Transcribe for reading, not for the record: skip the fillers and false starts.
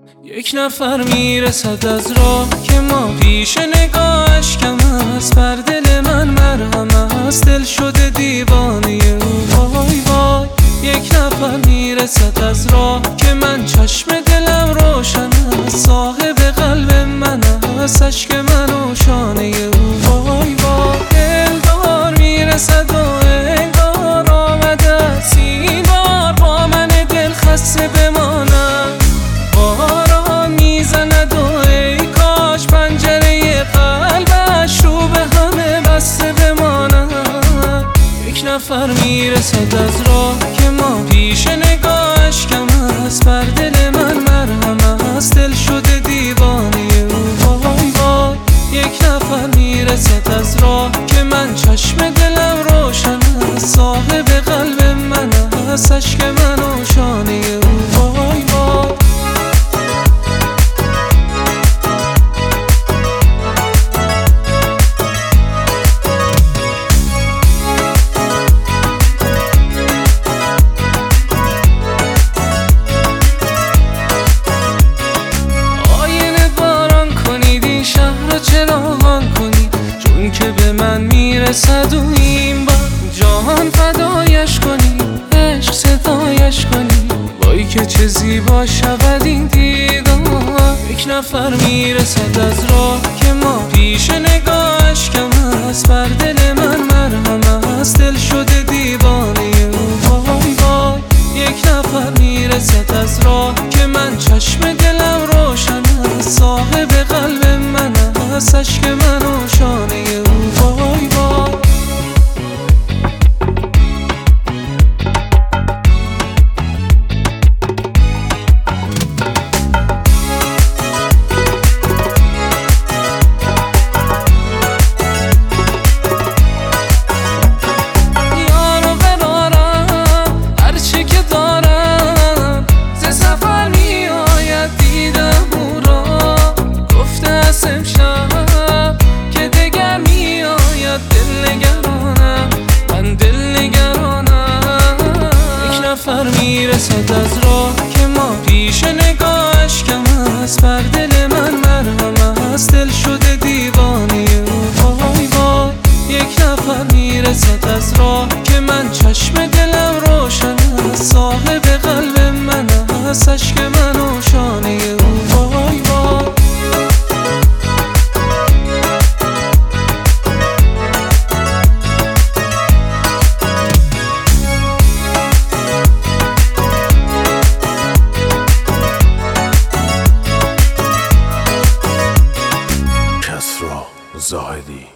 یک نفر میرسد از راه که ما پیش نگاهش کم است، بر دل من مرهم است، دل شده دیوانه او. وای وای یک نفر میرسد از راه که من چشم دلم روشن است، صاحب قلب من است، اشک من و شانه او. وای وای دلدار میرسد و انگار آمده است این بار با من دل خسته بمانم. باران میزند و ای کاش پنجره قلبش رو به همه بسته بمانم. یک نفر میرسد از راه که ما پیش نگاهش کم است، بر دل من مرهم است، دل شده دیوانه او. وای وای یک نفر میرسد از راه که من چشم دلم روشن است، صاحب قلب من است، اشک من و شانه او. وای وای چراغان کنید چون که به من میرسد و این بار جهان فدایش کنید، عشق ستایش کنید. وای که چه زیبا شود این دیدار. یک نفر میرسد از راه که ما پیش نگاهش کم است، بر دل من مرهم است، دل شده دیوانه او. وای وای یک نفر میرسد از راه که من چشم دلم روشن است، صاحب قلب من است، اشک من و شانه او. وای وای یارو برارم هرچی که دارم، ز سفر میآید دیدم او را، گفته است امشب که دگر میآید. دل نگرانم من، دل نگرانم. یک نفر میرسد از راه که ما پیش نگاهش کم است، بر دل من مرهم است، دل شده دیوانه او. وای وای یک نفر میرسد از راه که من چشم دلم روشن است، صاحب قلب من است، اشک من و شانه او. وای وای کسری زاهدی.